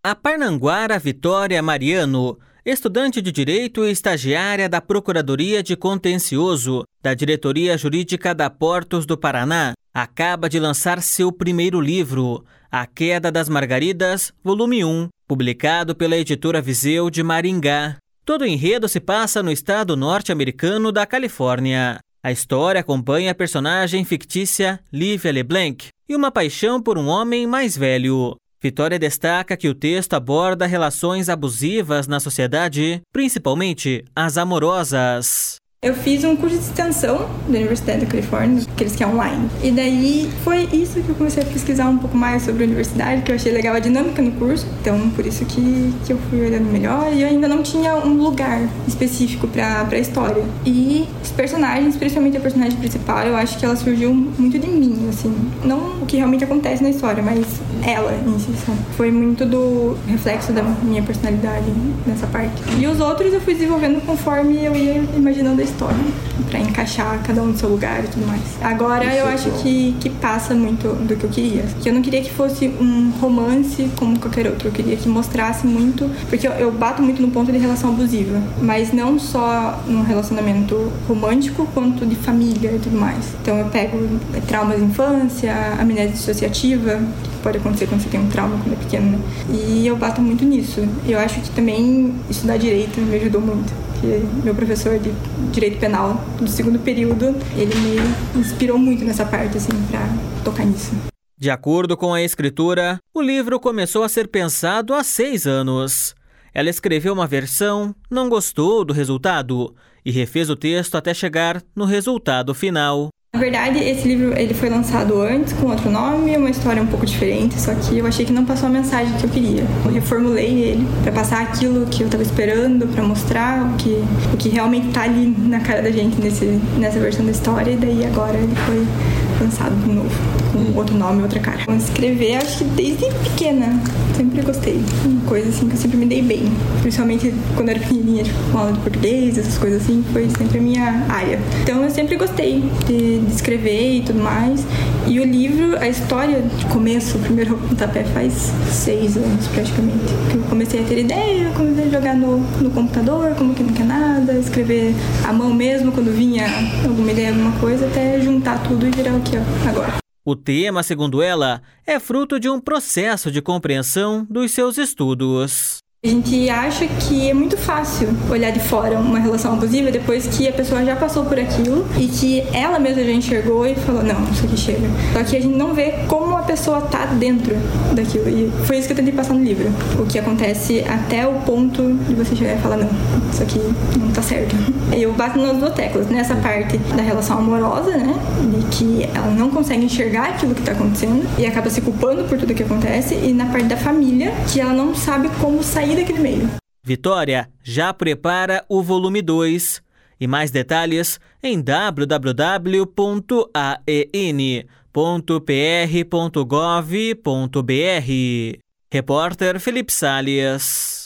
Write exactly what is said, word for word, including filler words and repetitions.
A Parnanguara Vitória Mariano, estudante de Direito e estagiária da Procuradoria de Contencioso da Diretoria Jurídica da Portos do Paraná, acaba de lançar seu primeiro livro, A Queda das Margaridas, volume um, publicado pela editora Viseu de Maringá. Todo o enredo se passa no estado norte-americano da Califórnia. A história acompanha a personagem fictícia Lívia LeBlanc e uma paixão por um homem mais velho. Vitória destaca que o texto aborda relações abusivas na sociedade, principalmente as amorosas. Eu fiz um curso de extensão da Universidade da Califórnia, aqueles que é online. E daí foi isso que eu comecei a pesquisar um pouco mais sobre a universidade, que eu achei legal a dinâmica no curso. Então, por isso que, que eu fui olhando melhor. E eu ainda não tinha um lugar específico para a história. E os personagens, principalmente a personagem principal, eu acho que ela surgiu muito de mim, assim. Não o que realmente acontece na história, mas ela em si, sabe? Foi muito do reflexo da minha personalidade nessa parte. E os outros eu fui desenvolvendo conforme eu ia imaginando a história. história, para encaixar cada um no seu lugar e tudo mais. Agora eu acho que, que passa muito do que eu queria. Que eu não queria que fosse um romance como qualquer outro. Eu queria que mostrasse muito, porque eu, eu bato muito no ponto de relação abusiva, mas não só num relacionamento romântico, quanto de família e tudo mais. Então eu pego traumas de infância, amnésia dissociativa, que pode acontecer quando você tem um trauma quando é pequeno, né? E eu bato muito nisso. Eu acho que também estudar direito me ajudou muito. Meu professor de Direito Penal do segundo período, ele me inspirou muito nessa parte, assim, para tocar nisso. De acordo com a escritora, o livro começou a ser pensado há seis anos. Ela escreveu uma versão, não gostou do resultado e refez o texto até chegar no resultado final. Na verdade, esse livro ele foi lançado antes com outro nome, uma história um pouco diferente, só que eu achei que não passou a mensagem que eu queria. Eu reformulei ele para passar aquilo que eu estava esperando, para mostrar o que, o que realmente está ali na cara da gente nesse, nessa versão da história, e daí agora ele foi lançado de novo, com outro nome, outra cara. Escrever, acho que desde pequena, sempre gostei. Uma coisa assim que eu sempre me dei bem, principalmente quando eu era pequenininha, tipo, com aula de português, essas coisas assim, foi sempre a minha área. Então eu sempre gostei de de escrever e tudo mais. E o livro, a história de começo, o primeiro pontapé faz seis anos praticamente. Eu comecei a ter ideia, eu comecei a jogar no, no computador, como que não quer nada, escrever à mão mesmo quando vinha alguma ideia, alguma coisa, até juntar tudo e virar o que é agora. O tema, segundo ela, é fruto de um processo de compreensão dos seus estudos. A gente acha que é muito fácil olhar de fora uma relação abusiva depois que a pessoa já passou por aquilo e que ela mesma já enxergou e falou, não, isso aqui chega. Só que a gente não vê como a pessoa tá dentro daquilo. E foi isso que eu tentei passar no livro. O que acontece até o ponto de você chegar e falar, não, isso aqui não tá certo. Eu bato nas duas teclas, nessa parte da relação amorosa, né, de que ela não consegue enxergar aquilo que tá acontecendo e acaba se culpando por tudo que acontece, e na parte da família, que ela não sabe como sair daquele meio. Vitória já prepara o volume dois. E mais detalhes em w w w ponto a e n ponto p r ponto gov ponto b r. Repórter Felipe Salles.